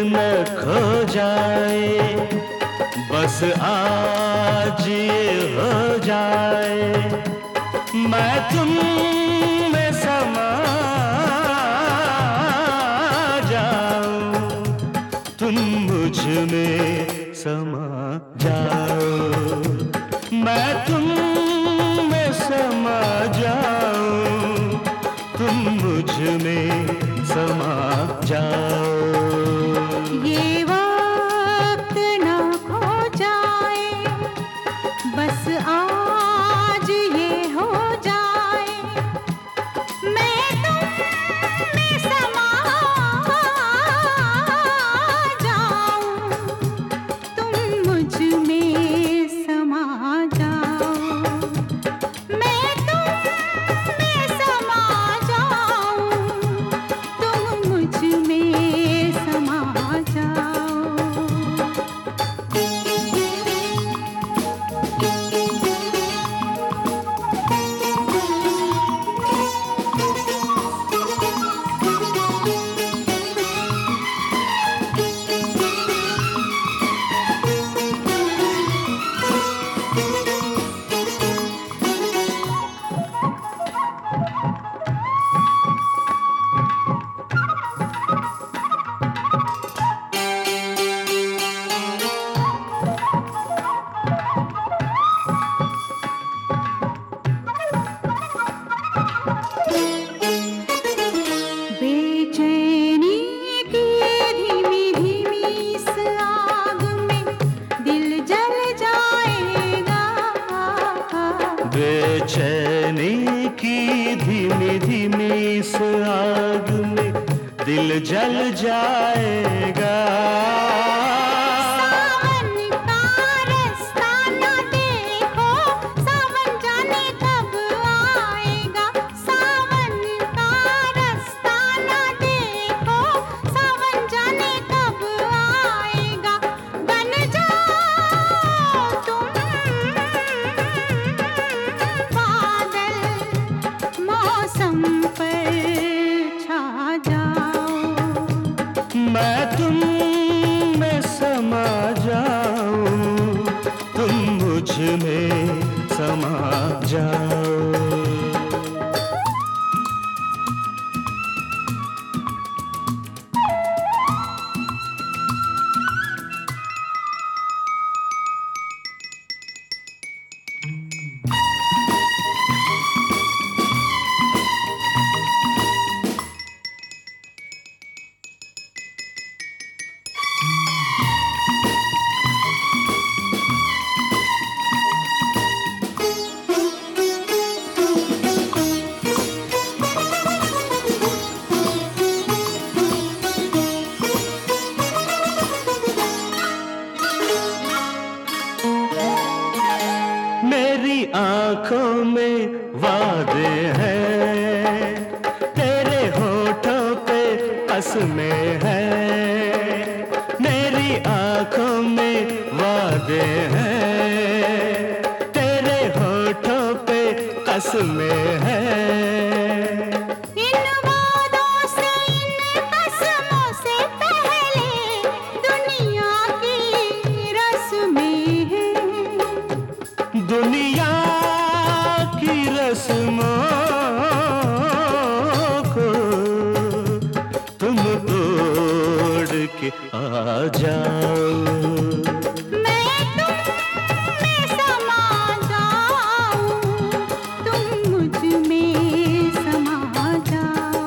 न खो जाए, बस आज ये हो जाए, मैं तुम में समा जाऊं, तुम मुझ में समा जाओ, मैं तुम में समा जाऊं, तुम मुझ में समा जाओ। ये वक्त ना खो जाए, बस आज ये हो जाए, मैं तुम में समा जाऊं, तुम मुझ में समा जाओ, मैं तुम में समा जाऊं, तुम मुझ में समा जाओ। बेचैनी की धीमी धीमी इस आग में दिल जल जाएगा, बेचैनी की धीमी धीमी इस आग में दिल जल जाएगा, सावन का रास्ता ना देखो, सावन जाने कब आएगा, सावन का रास्ता ना देखो, सावन जाने कब आएगा, बन जाओ तुम बादल, मौसम पर छा जाओ, मैं तुम में समा जाऊं, तुम मुझ में समा जाओ। मेरी आंखों में वादे हैं, तेरे होठों पे कसमें हैं, मेरी आंखों में वादे हैं, तेरे होठों पे कसमें हैं, इन वादों से इन कसमों से पहले दुनिया की रस्में हैं, दुनिया की रस्मों को तुम तोड़ के आ जाओ, मैं तुम में समा जाऊं, तुम मुझ में समा जाओ।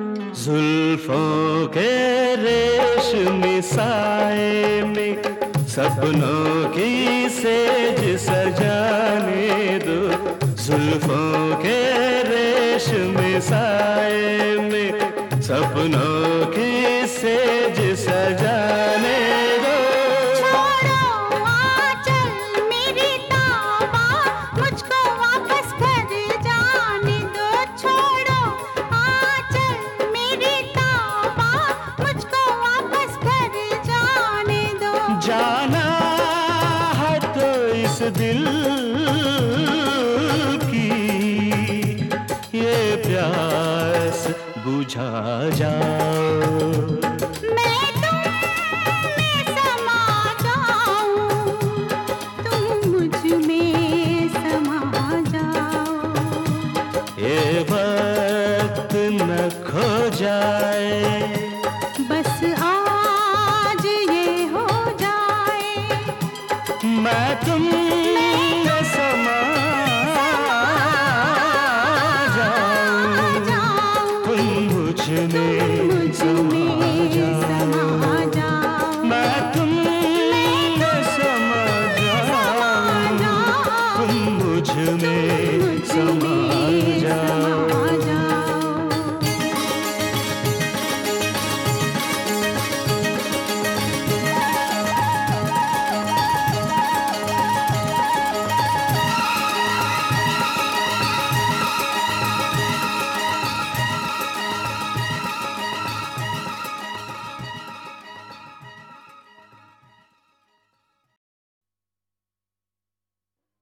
जुल्फों के रेशमी साए में सपनों की सेज सजाने दो, जुल्फों के रेशमी साए में सपनों की सेज सजाने दो। छोड़ो आंचल मेरी ताबा, मुझको वापस घर जाने दो। छोड़ो आंचल मेरी ताबा, मुझको वापस घर जाने दो। जाना है तो इस दिल की ये प्यास बुझा जाओ। मैं तुम में समा जाऊं, तुम मुझ में समा जाओ। ये वक्त न खो जाए, बस आज ये हो जाए, मैं तुम में समा जाऊं, तुम मुझ में समा जाओ। मैं तुम में समा जाऊं, तुम मुझ में समा